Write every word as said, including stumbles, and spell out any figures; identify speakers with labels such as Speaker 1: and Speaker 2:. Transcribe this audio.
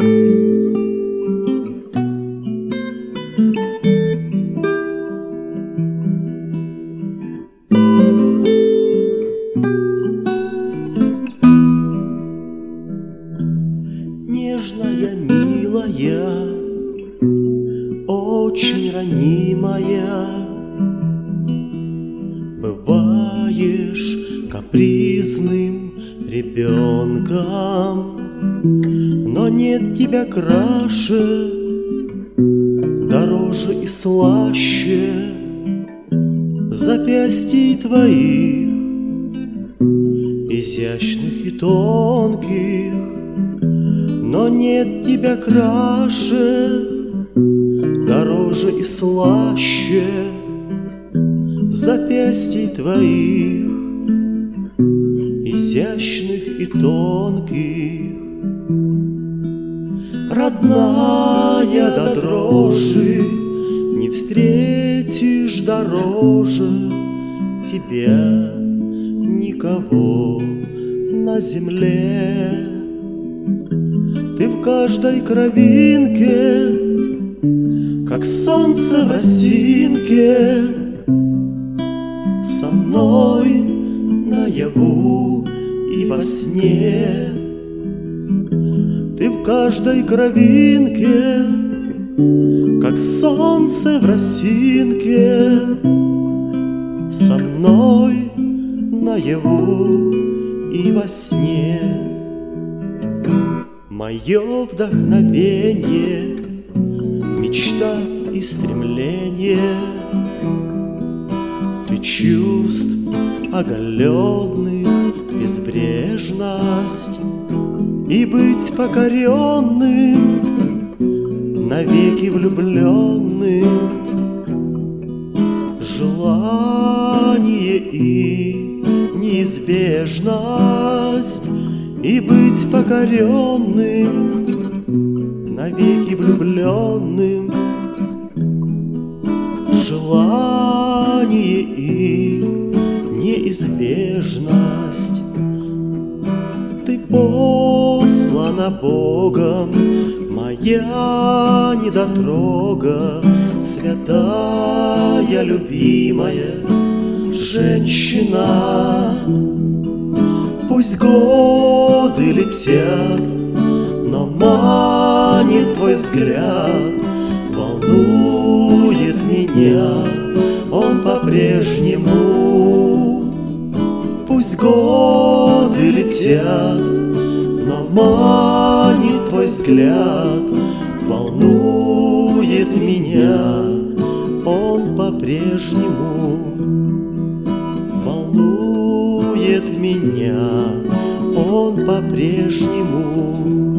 Speaker 1: Нежная, милая, очень ранимая, бываешь капризным ребенком, но нет тебя краше, дороже и слаще запястий твоих, изящных и тонких. Но нет тебя краше, дороже и слаще запястий твоих, изящных и тонких. Родная до дрожи, не встретишь дороже тебя никого на земле. Ты в каждой кровинке, как солнце в росинке, со мной наяву и во сне. Ты в каждой кровинке, как солнце в росинке, со мной наяву и во сне. Мое вдохновение, мечта и стремление, ты чувств оголенных безбрежность, и быть покоренным, навеки влюбленным, желание и неизбежность, и быть покоренным, навеки влюбленным, желание и неизбежность. Ты послана Богом, моя недотрога, святая, любимая женщина. Пусть годы летят, но манит твой взгляд, волнует меня он по-прежнему. Пусть годы летят, но манит твой взгляд, волнует меня он по-прежнему. Волнует меня он по-прежнему.